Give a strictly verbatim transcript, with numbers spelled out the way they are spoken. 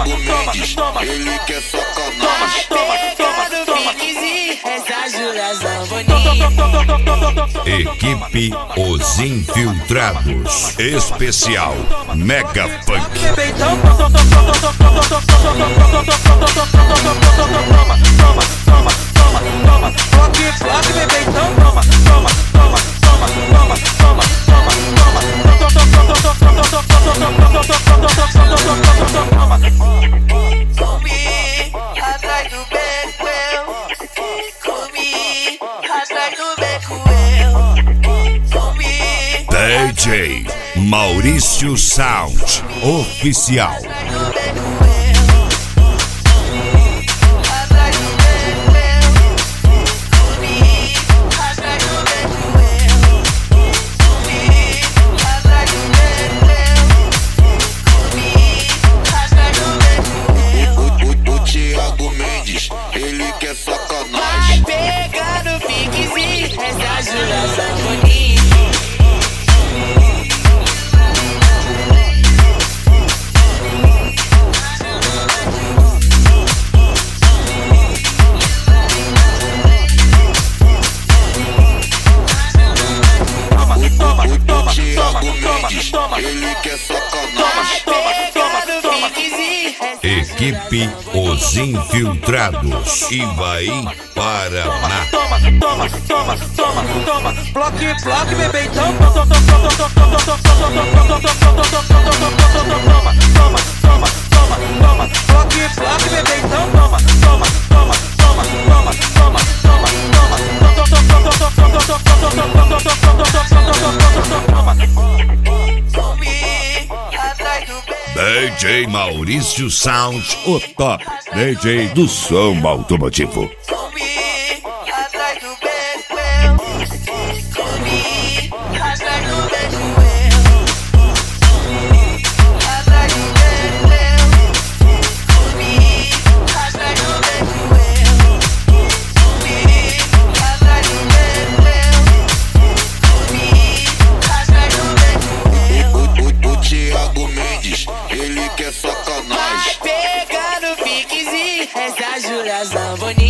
Thiago Mendes, ele quer sacanagem. Pega no piquezinho, essa Júlia Zamboni. Equipe Os Infiltrados. Especial Mega Funk. Comi atrás do beco eu. Comi atrás do beco eu. Comi D J Maurício Sound Oficial. Ele quer sacanagem. Vai pegar no piquezinho, essa Júlia Zamboni. O Thiago Mendes, ele quer sacanagem. Pegar no piquezinho, Equipe Os Infiltrados. Ivaí, Paraná. Toma, toma, toma, toma, toma. Bloque, bloque, bebê, então. Toma, toma, toma, toma, toma, toma. Bloque, bloque, bebê, então. Toma, toma, toma, toma, toma, toma, toma, toma. comi atrás do beco. D J Maurício Sound, o top D J do som automotivo. Comi atrás do beco eu. Comi atrás do beco eu. Atrás do beco eu. Comi atrás do beco eu. Comi atrás do beco eu. Comi atrás do beco eu. O, o, o Thiago Mendes, ele quer sacanagem. Vai pegar no piquezinho, essa Júlia Zamboni.